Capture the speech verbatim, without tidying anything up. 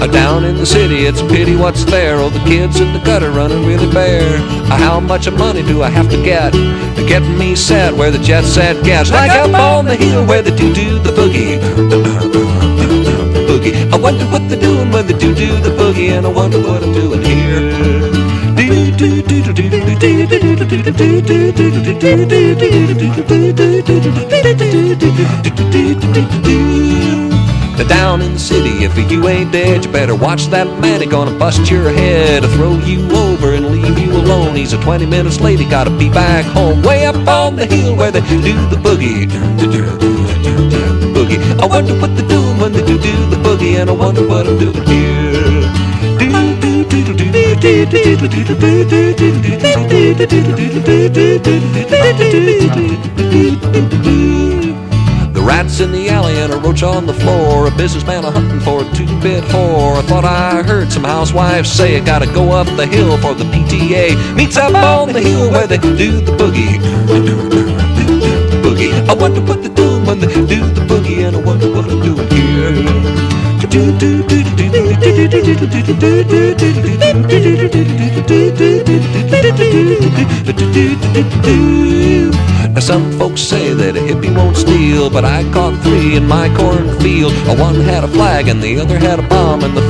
Down in the city, it's a pity what's there. Oh, the kids in the gutter running really bare. How much money do I have to get to get me set where the jet set gets? Like up on the hill where they do do the boogie. Boogie. I wonder what they're doing when they do do the boogie, and I wonder what I'm doing here. Down in the city, if you ain't dead, you better watch that man. He gonna bust your head, throw you over and leave you alone. He's a twenty minutes late, he gotta be back home. Way up on the hill where they do the boogie. Boogie. I wonder what they're doing when they do do the boogie, and I wonder what I'm doing here. The rats in the alley and a roach on the floor. A businessman a hunting for a two-bit whore. I thought I heard some housewives say I gotta go up the hill for the P T A meets up on the hill where they do the boogie. Boogie. I wonder what they're doing when they do the boogie, and I wonder what I'm doing here. Now some folks say that a hippie won't steal, but I caught three in my cornfield. One had a flag and the other had a bomb, and the